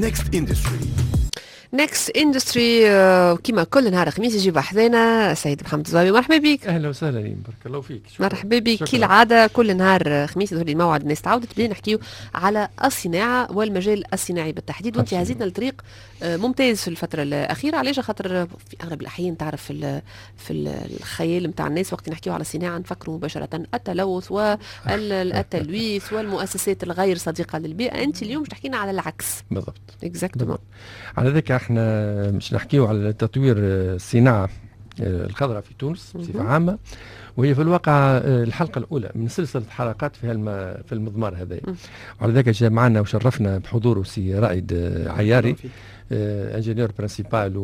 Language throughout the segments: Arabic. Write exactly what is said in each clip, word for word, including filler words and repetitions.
نيكست اندستري. نيكست اندستري كيما كل نهار خميس يجيب حذانا سيد محمد الزواوي. مرحبا بك. اهلا وسهلا لين، بارك الله فيك. مرحبا بك. كالعاده كل نهار خميس يظهر لي الموعد الناس تعودت بين نحكيو على الصناعه والمجال الصناعي بالتحديد، وانت هزيتنا لطريق ممتاز في الفتره الاخيره. علاش؟ خاطر في اغلب الاحيان تعرف في في الخيال نتاع الناس وقت نحكيو على الصناعه نفكروا مباشره التلوث والتلويث والمؤسسات الغير صديقه للبيئه. انت اليوم مش تحكينا على العكس. بالضبط اكزاكتومون. على ذلك احنا مش نحكيو على تطوير الصناعه الخضراء في تونس بصفه عامه، وهي في الواقع الحلقه الاولى من سلسله حلقات في في المضمار هذا. وعلى ذلك جاء معنا وشرفنا بحضوره سي رائد عياري، انجينيور برينسيبال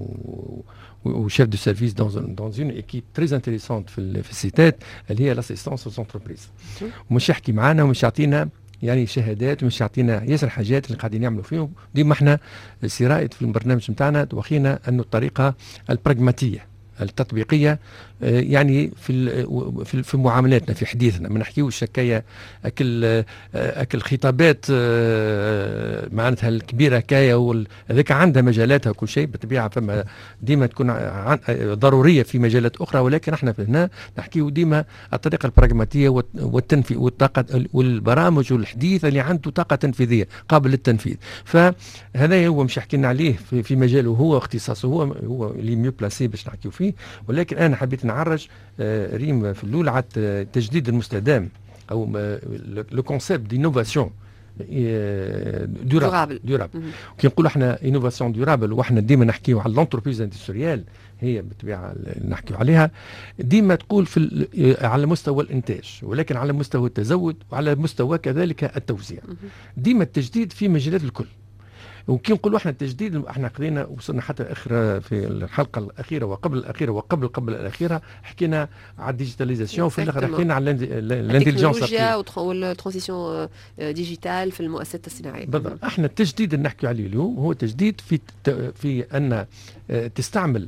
وشيف دو سيرفيس دون دون اون ايكيب تري انتريسونت في في السيتات اللي هي لاسيستونس aux انتربريز. ومش يحكي معنا ومش يعطينا يعني شهادات ومش يعطينا ياسر حاجات اللي قاعدين يعملوا فيهم. ديما احنا سي رائد في البرنامج نتاعنا توخينا انه الطريقه البراغماتيه التطبيقيه يعني في في في معاملاتنا في حديثنا ما نحكيوش هكايا اكل اكل خطابات معناتها الكبيره هكايا، هذاك عندها مجالاتها وكل شيء بالطبيعه، فما ديما تكون ضروريه في مجالات اخرى، ولكن احنا هنا نحكيو ديما الطريقه البراغماتيه والتنفيذ والطاقه والبرامج والحديث اللي عنده طاقه تنفيذيه قابل للتنفيذ. فهذا هو مش حكينا عليه في, في مجاله هو اختصاصه، هو هو اللي ميو بلاسي باش نحكيو فيه. ولكن انا حبيت نعرج ريم في الاول على التجديد المستدام او لو كونسيبت دينوفاسيون دورابل. دورابل كي نقولوا احنا انوفاسيون دورابل، واحنا ديما نحكيو على لونتربريز اندستريال، هي بالطبيعه نحكيو عليها ديما تقول في على مستوى الانتاج، ولكن على مستوى التزود وعلى مستوى كذلك التوزيع. ديما التجديد في مجالات الكل. وكي نقولوا احنا التجديد احنا قضينا وصلنا حتى اخر في الحلقه الاخيره وقبل الاخيره وقبل قبل الاخيره حكينا على الديجيتاليزاسيون، وفي الاخر حكينا على الانتليجنس التكنولوجيا والترانزيسيون ديجيتال في المؤسسات الصناعيه. بالضبط. احنا التجديد اللي نحكي عليه اليوم هو تجديد في في ان تستعمل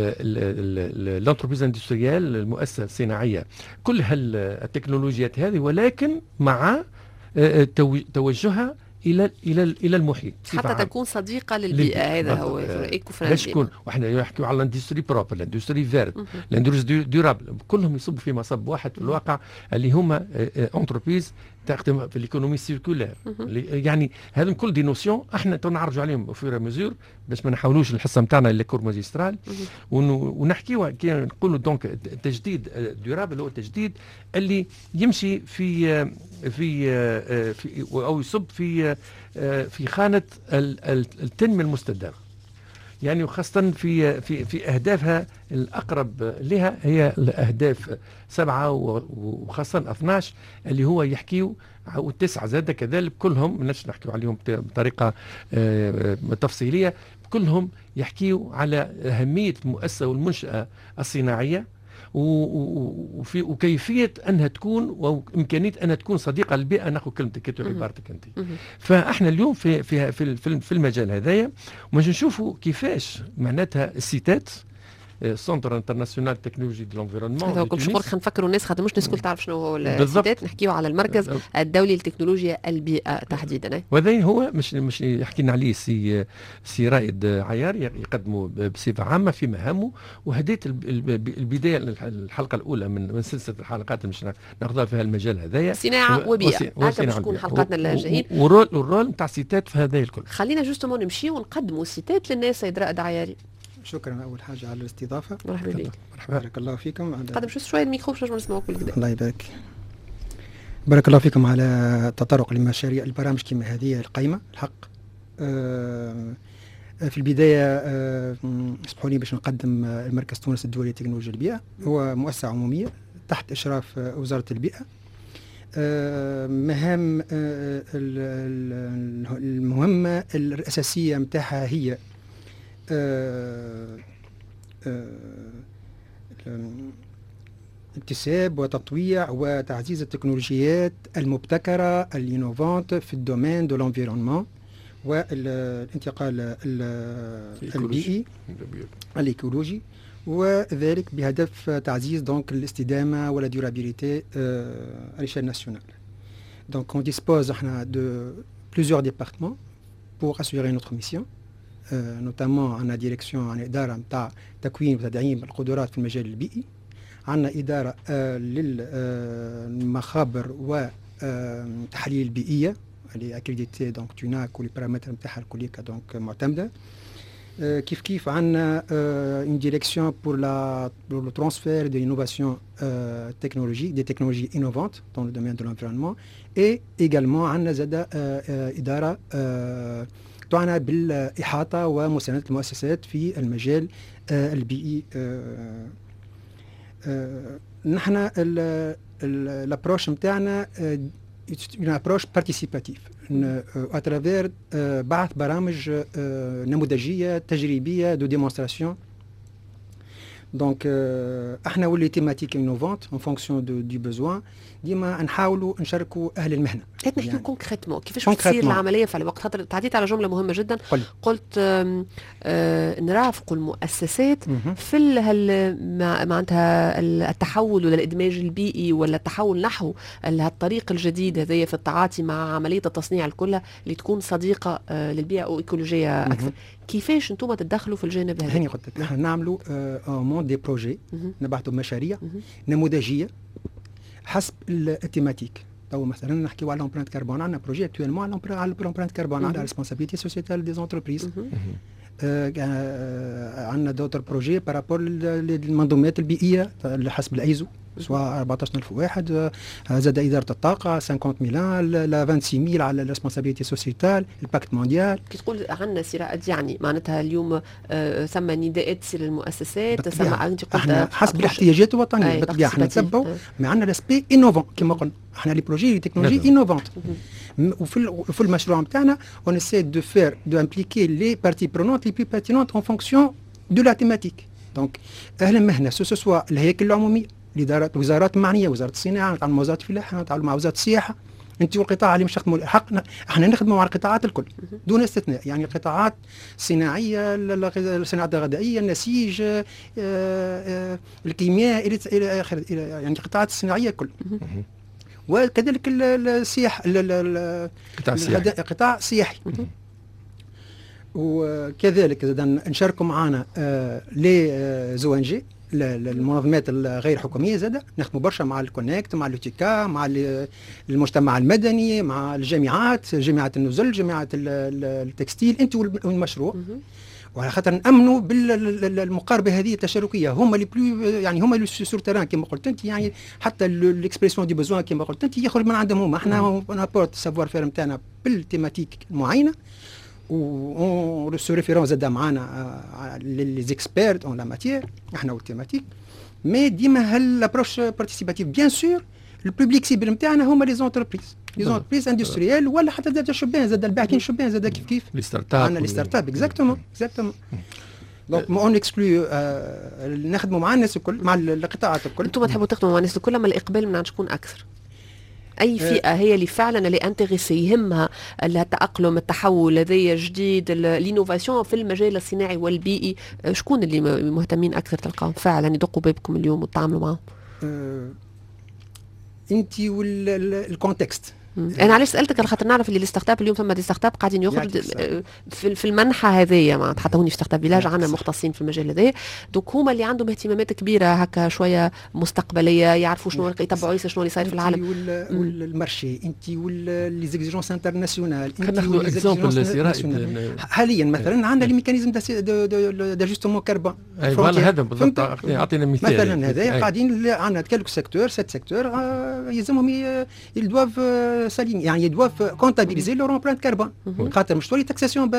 الانتربريز اندستريال المؤسسه الصناعيه كل هالتكنولوجيات هذه، ولكن مع توجهها الى الى الى المحيط حتى تكون صديقه للبيئه. هذا هو ايكو فريندلي. باش تكون واحنا نحكيو على الاندستري بروبر، الاندستري فيرت، الاندستري ديورابل، كلهم يصبوا في مصب واحد في الواقع اللي هما انتربريز تخدم في الايكونومي سيركولير. يعني هذم كل دي نوسيون احنا نعرجوا عليهم في مزور باش ما نحاولوش الحصه نتاعنا لي كور ماجسترال ونحكيوا كي نقولوا دونك التجديد ديورابل هو التجديد اللي يمشي في في في او يصب في في خانه التنميه المستدامه، يعني وخاصه في في في اهدافها الاقرب لها هي الاهداف سبعه وخاصه اثناش اللي هو يحكيوا والتسعه زاد كذلك، كلهم ماناش نحكيوا عليهم بطريقه تفصيليه، كلهم يحكيوا على اهميه المؤسسه والمنشاه الصناعيه وفي وكيفيه انها تكون وامكانيه انها تكون صديقه للبيئه. ناخذ كلمتك كتب عبارتك انت. فاحنا اليوم في في في, في المجال هذايا ومش نشوفوا كيفاش معناتها السيتات سنتر انترناسيونال تكنولوجي دو لونفيرونمون. هذا كل شغل خلينا نفكروا الناس خاطر مش الناس الكل تعرف شنو هو السيتات. نحكيو على المركز الدولي لتكنولوجيا البيئه تحديدا، وهذا هو مش مش يحكينا عليه سي سي رائد عيار يقدموا بصفه عامه في مهامه. وهديت البدايه الحلقه الاولى من من سلسله الحلقات اللي مش ناخذها في المجال هذايا صناعه وبيئه. هكا باش تكون حلقاتنا الجايين والرول والرول نتاع السيتات في هذا الكل. خلينا جوستومون نمشيو ونقدموا السيتات للناس. سيد رائد عياري شكرا أول حاجة على الاستضافة. مرحبا بك. بارك الله فيكم. قدم شو شوية الميكرو باش نسمعوك بالكدا. الله يبارك. بارك الله فيكم على التطرق لمشاريع البرامج كما هذه القائمة الحق. أه في البداية أه اسمحوا لي باش نقدم المركز تونس الدولي لتكنولوجيا البيئة. هو مؤسسة عمومية تحت إشراف وزارة البيئة. أه مهام أه المهمة الأساسية متاعها هي اكتساب وتطويع وتعزيز التكنولوجيات المبتكرة الانوفانت في الدومين دو لونفيرونمون والانتقال البيئي الايكولوجي، وذلك بهدف تعزيز دونك الاستدامة ولا ديورابيليتي à l'échelle nationale. Donc on dispose de plusieurs départements pour assurer notre mission. Euh, notamment عندنا ديريكسيون عن إدارة نتاع تكوين وتدعيم القدرات في المجال البيئي. عندنا إدارة آه للمخابر وتحاليل البيئية اللي اكريديتي دونك توناك ولي بارامتر نتاعها الكليكا دونك معتمدة. Euh, كيف كيف عندنا euh, une direction pour, la, pour le transfert de l'innovation euh, technologique, des technologies innovantes dans le domaine de l'environnement et également عندنا زادة euh, euh, إدارة euh, تعنى بالإحاطة ومساندة المؤسسات في المجال uh, البيئي. uh, uh, نحن الابروش نتاعنا une approche participative à travers بعث برامج نموذجية تجريبية de démonstration. Donc احنا واللي تيماتيك انوفونت en fonction de, du besoin ديما نحاولوا نشاركوا اهل المهنه. نحكي يعني كونكريتمون كيفاش تصير العمليه في الوقت. خاطر تعديت على جمله مهمه جدا قل. قلت آم آم نرافقوا المؤسسات م- في معناتها التحول ولا الادماج البيئي ولا التحول نحو الطريق الجديد هذايا في التعاطي مع عمليه التصنيع الكلها اللي تكون صديقه للبيئه وايكولوجيه اكثر. م- كيفاش انتم تتدخلوا في الجانب هذا؟ هاني قلت لك نحن نعملوا مون دي بروجي نبعثوا مشاريع نموذجيه حسب التيماتيك. تو مثلا نحكيو على لومبرانت كربون. عندنا بروجي اكتويلمون على لومبرانت كربون على ريسبونسابيلتي سوسيتال دي زونتربريز. عندنا دوتر بروجي بارابور للمنظومات البيئيه اللي حسب الايزو سواء أربعة عشر ألف وواحد. زاد إدارة الطاقة خمسين مية لا خمسة وعشرين مية على الريسبونسابيلتي سوسيتال الباكت مونديال. كي تقول عندنا صراعات يعني معناتها اليوم آه ثم نداءات تصير للمؤسسات ثم انت قلت احنا حسب الاحتياجات الوطنيه بالطبيعه احنا نتبعوا مي عندنا لاسبي انوفون كما قلنا احنا لي بروجي لي تكنولوجي انوفونت. وفي في المشروع نتاعنا اون اسي دو فير دو امبليكي لي بارتي برونونت لي بلو بيرتينونت اون فونكسيون دو لا تيماتيك. دونك اهل المهنه سو سوا الهياكل العموميه الادارات الوزارات المعنيه وزاره الصناعه نتعاملوا مع وزاره الفلاحه نتعاملوا مع وزاره السياحه. انت والقطاع اللي مش نخدموا حقنا احنا نخدموا مع القطاعات الكل دون استثناء. يعني القطاعات الصناعيه الصناعه الغذائيه النسيج آآ آآ الكيمياء الى اخره يعني القطاعات الصناعيه الكل. وكذلك السياحه القطاع السياحي. وكذلك نشاركوا معنا لي زوانجي المنظمات الغير حكوميه زاده نخدموا برشا مع الكونكت مع الوتيكا مع المجتمع المدني مع الجامعات جامعه النزل جامعه التكستيل انت والمشروع. وعلى خاطر نامنوا بالمقاربه هذه التشاركيه هم اللي بلو يعني هم اللي سور تيران كما قلت انت يعني حتى الاكسبريسيون دي بوزوان كما قلت انت يخرج من عندهم هم. احنا نابورت سافوار فير نتاعنا بالتيماتيك معينه و سو ريفيرون زاد معانا لي زيكسبيرت اون لا ماتيير احنا والتيماتيك. مي ديما هل لابروش بارتيسيباتيف بيان سور البوبليك سيبل نتاعنا هما لي زونتربريز لي زونتربريز اندستريال ولا حتى زاد الشبان زاد الباحثين الشبان زاد كيف كيف لي ستارت اب. عندنا لي ستارت اب اكزاكتومون اكزاكتومون. دونك ما اون اكسكلو نخدموا مع الناس الكل مع القطاعات الكل. انتم تحبوا تخدموا مع الناس الكل اما الاقبال من عند شكون اكثر؟ اي فئه هي اللي فعلا اللي انتريسي يهمها التاقلم التحول هذايا جديد الانوفاسيون في المجال الصناعي والبيئي؟ شكون اللي مهتمين اكثر تلقاهم فعلا يدقوا بابكم اليوم وتتعاملوا معهم؟ أه انت والكونتكست. انا علاش سالتك على خاطر نعرف اللي الستارت اب اليوم ثم دي ستارت اب قاعدين يخرج في في المنحه هذيا معناتها حتى هوني في ستارت اب فيلاج عندنا مختصين في المجال هذا. دوك هما اللي عندهم اهتمامات كبيره هكا شويه مستقبليه يعرفوا شنو يتبعوا يسا شنو اللي صاير في العالم. والمارشي انت واللي زيكزيجونس انترناسيونال انت ناخذ اكزومبل حاليا مثلا عندنا لي ميكانيزم داجوستمون كربون. فوالا هذا بالضبط اعطينا مثال. مثلا هذا قاعدين عندنا كالك سيكتور سيت سيكتور يلزمهم يدواف سالين يعني يدواف كونتابيليزي لور امبرانت كربون خاطر مش تولي تاكساسيون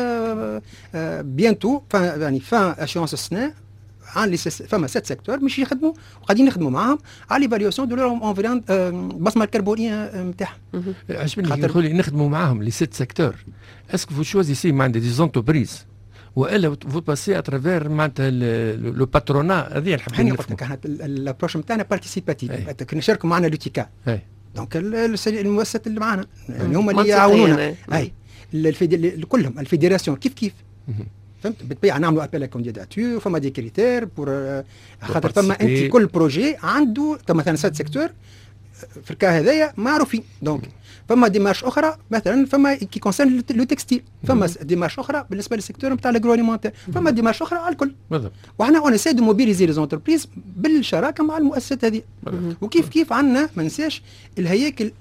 بيانتو يعني فان اشيونس السنه عن فما ست سيكتور مش يخدموا وقاعدين نخدموا معاهم على ليفاليوسيون دو لور انفيرون البصمه الكربونيه نتاعهم. عجبني نقول نخدموا معاهم لي ست سيكتور. اسكو فو شوازيسي مع دي زونتربريز والا فو باسي اترافير معناتها لو باترونا هذه اللي حابين نفهموا. قلت لك احنا الابروش نتاعنا بارتيسيباتيف نشاركوا معنا لوتيكا دونك المؤسسات اللي معانا يعني هم اللي يعاونونا. اي كلهم الفيدراسيون كيف كيف فهمت بالطبيعه نعملوا ابل كانديداتور فما دي كريتير بور خاطر ثم انت كل بروجي عنده مثلا سات سيكتور في الكا هذايا معروفين. دونك فما ديمارش اخرى مثلا فما كي كونسيرن لو تكستيل، فما ديمارش اخرى بالنسبه للسيكتور نتاع الاغرو اليمونتير، فما ديمارش اخرى على الكل. بالضبط. وحنا اون اساي دو موبيليزي لي زونتربريز بالشراكه مع المؤسسات هذه. وكيف كيف عندنا ما ننساش الهياكل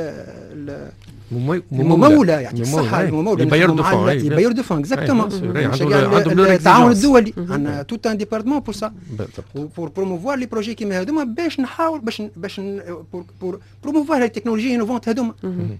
الممولة يعني الصحة الممولة الباير دو فون الباير دو فون اكزاكتومون التعاون الدولي عندنا توت ان ديبارتمون بور سا بور بروموفوار لي بروجي كيما هذوما باش نحاول باش باش بور بور بروموفوار لي تكنولوجي انوفونت هذوما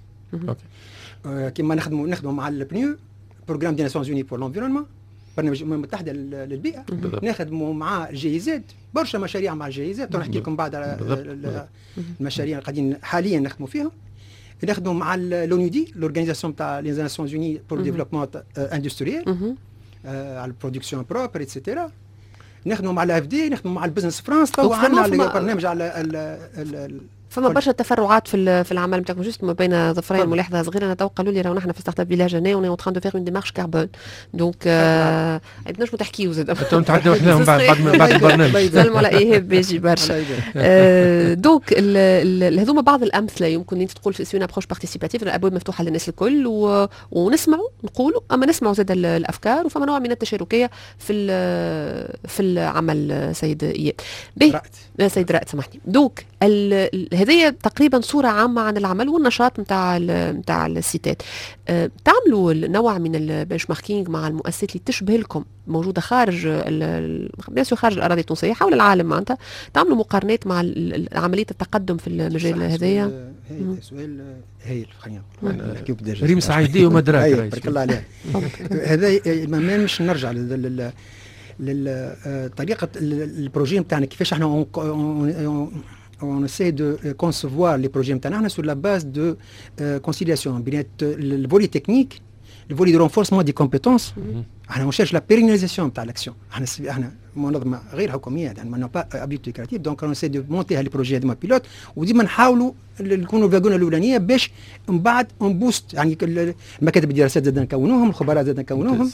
كيما نخدموا نخدموا مع البنيو بروغرام دي ناسيونز يوني بور لونفيرونمون برنامج الامم المتحده للبيئه، نخدموا مع الجي زد برشا مشاريع مع الجي زد نحكي لكم بعد على المشاريع اللي قاعدين حاليا نخدموا فيهم. نخدموا مع لونو دي لورغانيزاسيون تاع لي ناسيونز يوني بور ديفلوبمون اندستريال على البرودكسيون بروبر ايتترا. نخدموا مع الاف دي، نخدموا مع البزنس فرانس، تو عندنا برنامج على فما برشا تفرعات في في العمل نتاعكم جوست ما بين ظفرين ملاحظه صغيره. انا تو قالوا لي راهو نحن في ستارت اب فيلاج هنا اون اون تران دو فيغ اون ديمارش كاربون دونك بدناش نحكيو زاد انتم نتعداو حناهم بعد بعد البرنامج سلموا على ايهاب بيجي برشا دونك هذوما بعض الامثله يمكن اللي انت تقول في سوين ابروش بارتيسيباتيف الابواب مفتوحه للناس الكل ونسمعوا نقولوا اما نسمعوا زاد الافكار وفما نوع من التشاركيه في في العمل. سيد اياد باهي سيد رائد سامحني. دونك هذه تقريبا صورة عامة عن العمل والنشاط نتاع نتاع السيتات. أه تعملوا نوع من البنش ماركينج مع المؤسسات اللي تشبه لكم موجودة خارج بيسو خارج الأراضي التونسية حول العالم معناتها، تعملوا مقارنات مع عملية التقدم في المجال هذايا؟ سؤال هايل خلينا نحكيو بالدرجة. ريم سعيدي ومدراك بارك الله عليك. هذا ما مش نرجع لل للطريقة البروجي نتاعنا كيفاش احنا on essaie de concevoir les projets نتاعنا sur la base de euh, conciliation بين le volet technique, le volet de renforcement des compétences. احنا on cherche la pérennisation نتاع l'action. احنا احنا منظمة غير حكومية يعني ما pas habitude créative donc on essaie de monter هالي بروجي هذوما بيلوت وديما نحاولوا نكونوا الفاغونه الاولانيه باش من بعد on boost يعني مكاتب الدراسات زاد نكونوهم، الخبراء زاد نكونوهم.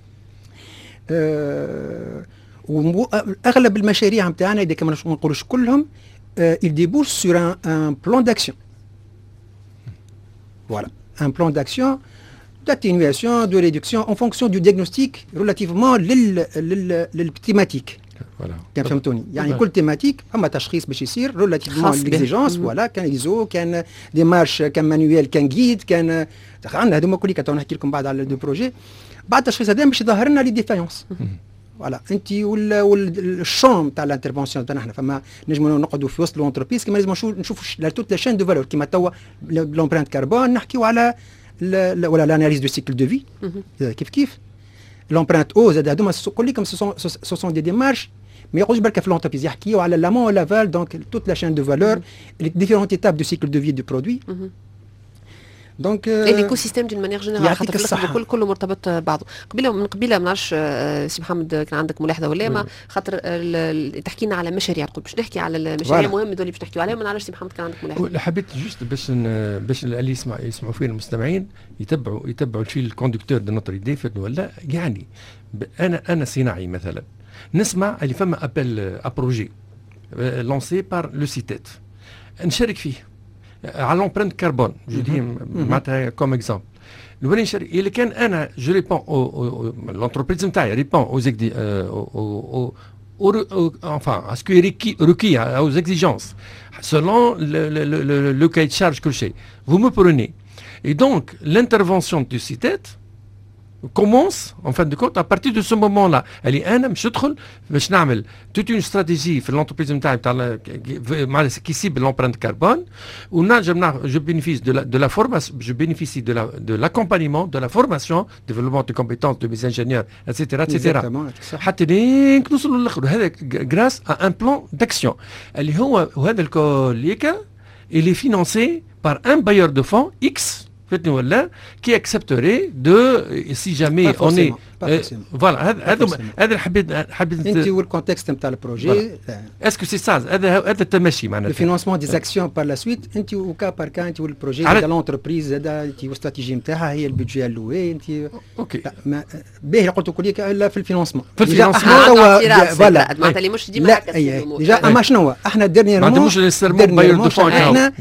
أه واغلب المشاريع نتاعنا اذا كما ما نقولوش كلهم euh, il débouche sur un, un plan d'action. Voilà, un plan d'action d'atténuation, de réduction en fonction du diagnostic relativement للتhématique. Voilà. كان فهمتوني يعني كل تيماتيك فما تشخيص باش يصير relativement l'exigence voilà كان ايزو كان ديمارش كان مانويل كان جيد كان عندنا هذوما كل كنت نحكي لكم بعد على دو بروجي. بعد التشخيص هذا باش يظهر لنا لي ديفايونس. فوالا انت والشون تاع الانترفونسيون تاعنا احنا فما نجموا نقعدوا في وسط لونتربريز كما لازم نشوفوا توت لا شين دو فالور كيما توا لومبرانت كربون نحكيو على ولا لاناليز دو سيكل دو في كيف كيف لومبرانت او زاد هذوما كل لكم سو سون دي ديمارش ما يقولش برك في لونتربريز يحكيو على لامون ولافال دونك توت لا شين دو فالور لي ديفيرونت ايتاب دو سيكل دو في دو برودوي. دونك الايكو سيستيم دون مانيير جينيرال خاطر الكل كله مرتبط بعضه. قبيله من قبيله ما نعرفش سي محمد كان عندك ملاحظه ولا ما خاطر تحكي لنا على مشاريع تقول باش نحكي على المشاريع مهمه دول باش نحكيو عليهم ما نعرفش سي محمد كان عندك ملاحظه. حبيت جوست باش باش اللي يسمع يسمعوا فينا المستمعين يتبعوا يتبعوا الفيل الكوندكتور دو نوتر ايدي ولا يعني انا انا صناعي مثلا نسمع اللي فما ابل ابروجي لونسي بار لو سيتات نشارك فيه على لومبرنت كربون جو دي معناتها كوم اكزومبل نولي نشارك اللي كان انا جو ريبون لونتربريز نتاعي ريبون او زيكدي او enfin à ce qui est requis, requis aux exigences selon le, le, le, le cahier de charge que j'ai. Vous me prenez. Et donc l'intervention du C I T E T commence en fin de compte à partir de ce moment-là. Elle est un je تدخل باش نعمل toute une stratégie في l'entreprise نتاعي نتاع qui cible l'empreinte carbone ونجم je bénéficie de la de la formation je bénéficie de la de l'accompagnement de la formation développement de compétences de mes ingénieurs et cetera et cetera حتى لين نوصلوا للاخر هذا grâce à un plan d'action اللي هو وهذا الكل il est financé par un bailleur de fonds X فهمتني ولا كي اكسبتوري دو سي جامي اوني فوالا هذا هذا هذا حبيت حبيت انت والكونتكست نتاع البروجي اسكو سي سا هذا هذا التمشي معناتها الفينانسمون دي زاكسيون بار لا سويت انت وكا بار كا انت والبروجي تاع لونتربريز هذا انت والاستراتيجي نتاعها هي البيدجي اللوي انت اوكي باهي قلت لك الا في الفينانسمون في الفينانسمون فوالا معناتها اللي مش ديما هكا ديجا اما شنو احنا ديرنييرمون ما مش نستلموا احنا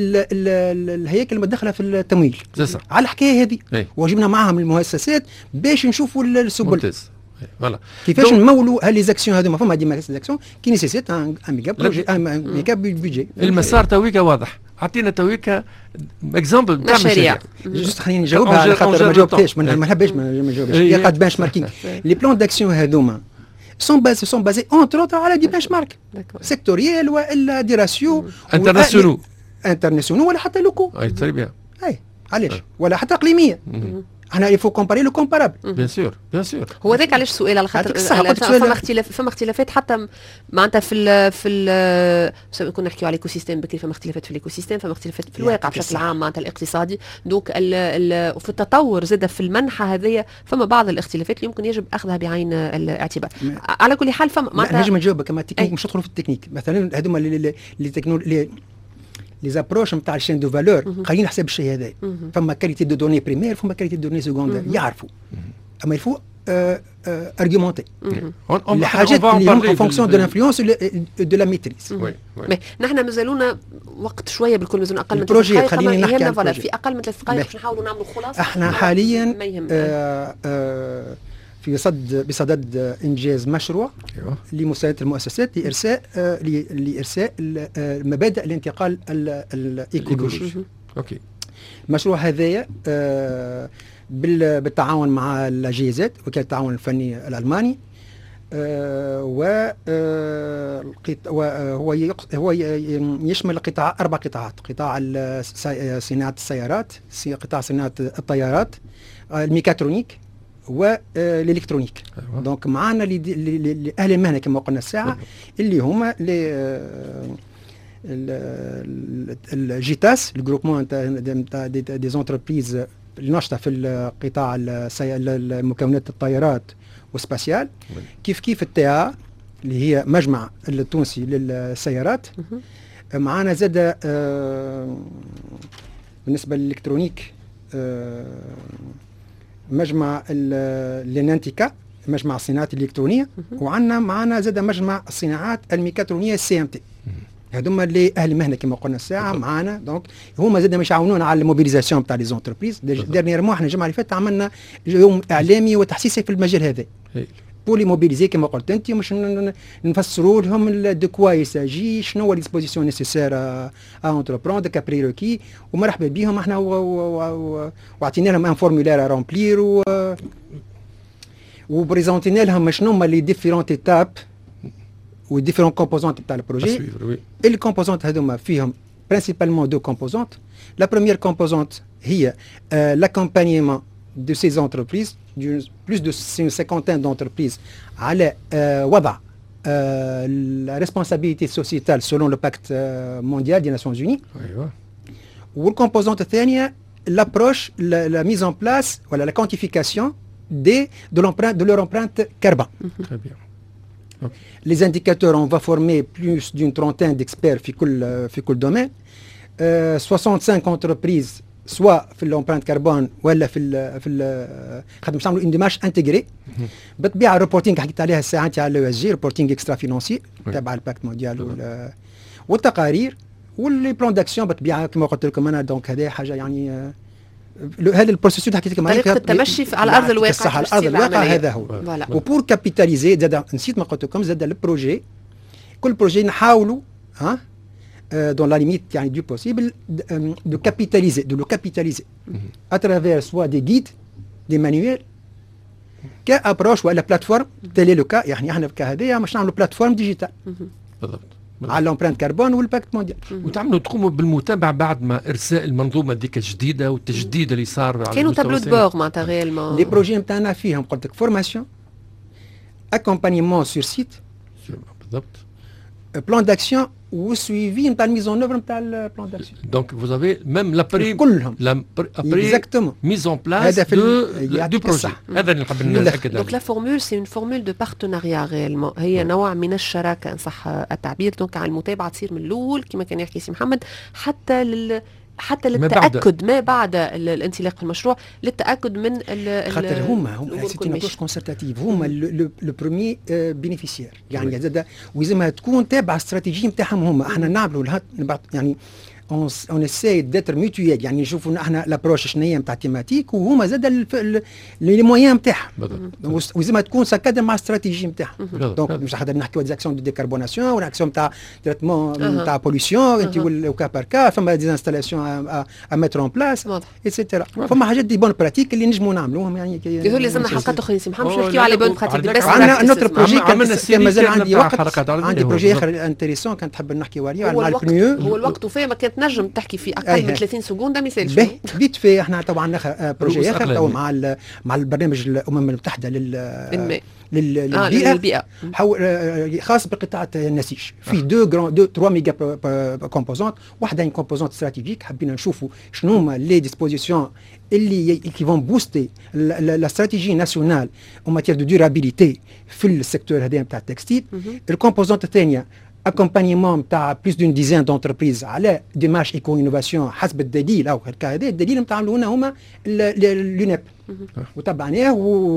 الهياكل المدخله في التمويل على الحكايه هذه وجبنا معاهم المؤسسات باش نشوفوا السبل كيفاش نمولوا هاللي زاكسيون هذوما فما ديما زاكسيون كي نيسيسيت ان ميجا بروجي ان ميجا بيدجي المسار تويكا واضح اعطينا تويكا اكزامبل تاع مشاريع جوست خليني نجاوبها على خاطر ما جاوبتهاش ما نحبش ما نجاوبش هي قد بنش ماركينغ لي بلان داكسيون هذوما سون باز سون بازي اونتر اوتر على دي بنش مارك سيكتوريال والا دي راسيو انترناسيونال انترناسيونال ولا حتى لوكو اي تري بيان اي علاش ولا حتى اقليميه احنا يفو كومباري لو كومبارابل بيان سور بيان سور هو ذاك علاش السؤال على خاطر فما اختلاف فما اختلافات حتى معناتها في ال في ال كنا نحكيو على الايكو سيستيم بكري فما اختلافات في الايكو سيستيم فما اختلافات في الواقع بشكل عام معناتها الاقتصادي دوك وفي التطور زاد في المنحه هذيا فما بعض الاختلافات اللي يمكن يجب اخذها بعين الاعتبار على كل حال فما معناتها نجم نجاوبك كما التكنيك مش ندخلوا في التكنيك مثلا هذوما اللي تكنولوجي لي زابروش نتاع الشين دو فالور قاعدين حساب الشيء هذا فما كاليتي دو دوني بريمير فما كاليتي دو دوني سكوندير يعرفوا اما يفو ارغيومونتي الحاجات اللي هم فونكسيون دو لانفلونس دو لا ميتريز نحن مازالونا وقت شويه بالكل مازالنا اقل من ثلاث دقائق خليني نحكي عن في اقل من ثلاث دقائق باش نحاولوا نعملوا خلاصه احنا حاليا آه آه في صد بصدد انجاز مشروع أيوة. لمساعده المؤسسات لارساء آه لارساء مبادئ الانتقال الايكولوجي. اوكي. المشروع هذايا آه بالتعاون مع الجيزات وكاله التعاون الفني الالماني آه و وهو هو يشمل قطاع اربع قطاعات، قطاع صناعه السيارات، قطاع صناعه الطيارات، الميكاترونيك والالكترونيك. أيوة. دونك معنا لاهل المهنه كما قلنا الساعه اللي هما الجيتاس الجروبمون نتاع دي زونتربريز الناشطه في القطاع المكونات الطائرات والسباسيال، كيف كيف التي اللي هي مجمع التونسي للسيارات. معنا زاد بالنسبه للالكترونيك مجمع النانتيكا مجمع الصناعات الالكترونيه، وعندنا معنا زاد مجمع الصناعات الميكاترونيه السي ام تي. هذوما اللي اهل المهنه كما قلنا الساعه معنا، دونك هما زاد مش يعاونونا على الموبيليزاسيون تاع لي زونتربريز. ديرنييرمون احنا الجمعه اللي فاتت عملنا يوم اعلامي وتحسيسي في المجال هذا بولي موبيليزي كما قلت انت، مش نفسروا لهم دو كوا يساجي، شنو هو ليسبوزيسيون نيسيسير ا اونتربروندر كابريروكي، ومرحبا بهم احنا واعطينا لهم ان فورمولير ا رومبلير و وبريزونتينا لهم شنو هما لي ديفيرونت ايتاب وديفيرون كومبوزونت تاع البروجي. اللي كومبوزونت هذوما فيهم برينسيبالمون دو كومبوزونت. لا بروميير كومبوزونت هي لاكومبانيمون de ces entreprises, plus de une cinquantaine d'entreprises, على euh, وضع euh, la responsabilité sociétale selon le pacte euh, mondial des Nations Unies. أيوة. والcomposante الثانية l'approche, la, la mise en place, voilà, la quantification des, de, l'empreinte, de leur empreinte carbone. Très bien. Okay. Les indicateurs, on va former plus d'une trentaine d'experts في كل في كل domaine. Euh, soixante-cinq entreprises سواء في الامبرانت كربون ولا في ال في ال خاطر باش نعملوا اندماج انتجري بالطبيعه. الريبورتينغ حكيت عليها الساعه تاع الاو اس جي، ريبورتينغ اكسترا فينانسي تبع الباكت مونديال والتقارير واللي بلان داكسيون بالطبيعه كما قلت لكم انا. دونك هذا حاجه يعني هذا البروسيس حكيت لكم طريقه التمشي على ارض الواقع. صح، على ارض الواقع هذا هو. وبور كابيتاليزي زاد نسيت ما قلت لكم زاد البروجي، كل بروجي نحاولوا ها Euh, dans la limite يعني, du possible de, euh, de capitaliser, de le capitaliser à travers soit des guides, des manuels, كأبروش ولا بلاتفورم. تالي لو كا يعني احنا كهذيا مش نعملوا بلاتفورم ديجيتال بالضبط على الامبرانت كربون والباكت مونديال، وتعملوا تقوموا بالمتابعه بعد ما ارساء المنظومه ديك الجديده والتجديد اللي صار على كانوا تابلو دو بور معناتها غير لي بروجي نتاعنا فيهم قلت لك فورماسيون، اكومبانيمون سور سيت بالضبط، بلان داكسيون والسويفي نتاع الميزون اوفر نتاع البلان داكسيون. دونك فوز افي ميم لابري كلهم لابري اكزاكتومون ميز اون بلاس دو دو بروجي. هذا اللي نحب ناكد عليه. دونك لا فورمول سي اون فورمول دو بارتناريا ريالمون، هي نوع من الشراكه ان صح التعبير. دونك على المتابعه تصير من الاول كما كان يحكي سي محمد حتى لل حتى للتاكد ما بعد الانطلاق في المشروع، للتاكد من خاطر هما هما سيتي ابروش كونسرتاتيف، هما لو بروميي بينيفيسيير يعني زاد، ولازمها تكون تابعه الاستراتيجيه نتاعهم هما. احنا نعملوا يعني اون اساي داتر ميوتويال، يعني نشوفوا احنا لابروش شنو هي نتاع تيماتيك وهما زاد لي مويان نتاعهم، ولازمها تكون سكادر مع الاستراتيجيه نتاعهم. دونك مش حاضر نحكيو ديزاكسيون دو ديكاربوناسيون ولا اكسيون نتاع تريتمون نتاع بوليسيون انت وكا بار كا، فما دي انستالاسيون ا ميتر اون بلاس ايتترا. فما حاجات دي بون براتيك اللي نجموا نعملوهم يعني. يقول لازمنا حلقات اخرى سي محمد باش نحكيو على بون براتيك. بس عندنا نوتر بروجي كان مازال عندي وقت، عندي بروجي اخر انتريسون كنت حب نحكي عليه على البنيو. هو الوقت وفيه ما كانت نجم تحكي في اقل من ثلاثين سكوند ما يسالش بيت في. احنا طبعا اخر بروجي اخر تو مع مع البرنامج الامم المتحده لل للبيئه للبيئه خاص بقطاع النسيج. في دو جران دو تروا ميجا كومبوزونت. واحده ان كومبوزونت استراتيجيك حبينا نشوفوا شنو هما لي ديسبوزيسيون اللي كي فون بوستي لا استراتيجي ناسيونال او ماتير دو دورابيليتي في السيكتور هذا نتاع التكستيل. الكومبوزونت الثانيه accompagnement نتاع بلوس دون ديزين دونتربريز على ديمارش ايكو انوفاسيون حسب الدليل او هكا. هذا الدليل نتاع عملونا هما اليونيب وتبعناه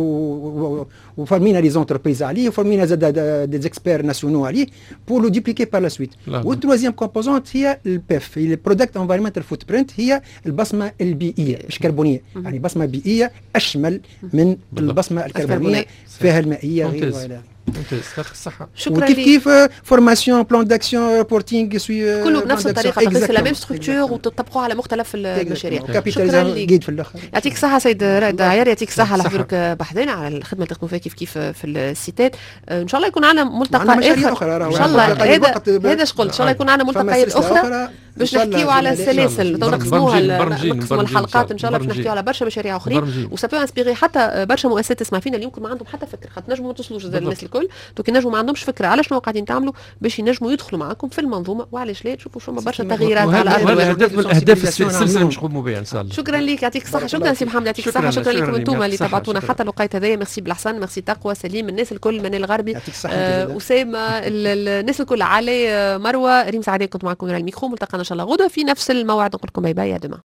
وفرمينا لي زونتربريز عليه وفرمينا زاد دي زيكسبير ناسيونال عليه بور لو ديبليكي بار لا سويت. والتروازيام كومبوزونت هي البيف، هي البرودكت انفايرمنتال فوت برنت، هي البصمه البيئيه مش كربونيه، يعني بصمه بيئيه اشمل من البصمه الكربونيه فيها المائيه غير. ممتاز، يعطيك الصحة. شكرا لك. كيف فورماسيون بلان داكسيون ريبورتينغ سوي كله بنفس الطريقة، بس لا ميم ستركتور وتطبقوا على مختلف المشاريع. شكرا لك. في الاخر يعطيك الصحة سيد رائد عيار، يعطيك الصحة على حضورك بحثنا على الخدمة اللي تقوموا فيها كيف كيف في السيتات. ان شاء الله يكون عندنا ملتقى اخر. ان شاء الله هذا هذا اش قلت، ان شاء الله يكون عندنا ملتقيات اخرى باش نحكيو على السلاسل. تو نقسموها نقسموا الحلقات ان شاء الله باش نحكيو على برشا مشاريع اخرين وسابو انسبيري حتى برشا مؤسسات تسمع فينا اللي يمكن ما عندهم حتى فكره، خاطر نجموا ما توصلوش زي الناس الكل. دوك نجموا ما عندهمش فكره على شنو قاعدين تعملوا باش ينجموا يدخلوا معاكم في المنظومه، وعلاش لا تشوفوا شنو برشا تغييرات على الارض. وهذا هدف من اهداف السلسله مش نقوموا بها ان شاء الله. شكرا لك، يعطيك الصحه. شكرا سي محمد، يعطيك الصحه. شكرا لكم انتم اللي تابعتونا حتى الوقت هذايا. ميرسي بالحسن، ميرسي تقوى، سليم، الناس الكل، منال الغربي، اسامه، الناس الكل، علي، مروه، ريم سعديه كنت معكم على الميكرو. ملتقانا ان شاء الله غدوه في نفس الموعد. نقول لكم باي باي، يا دما.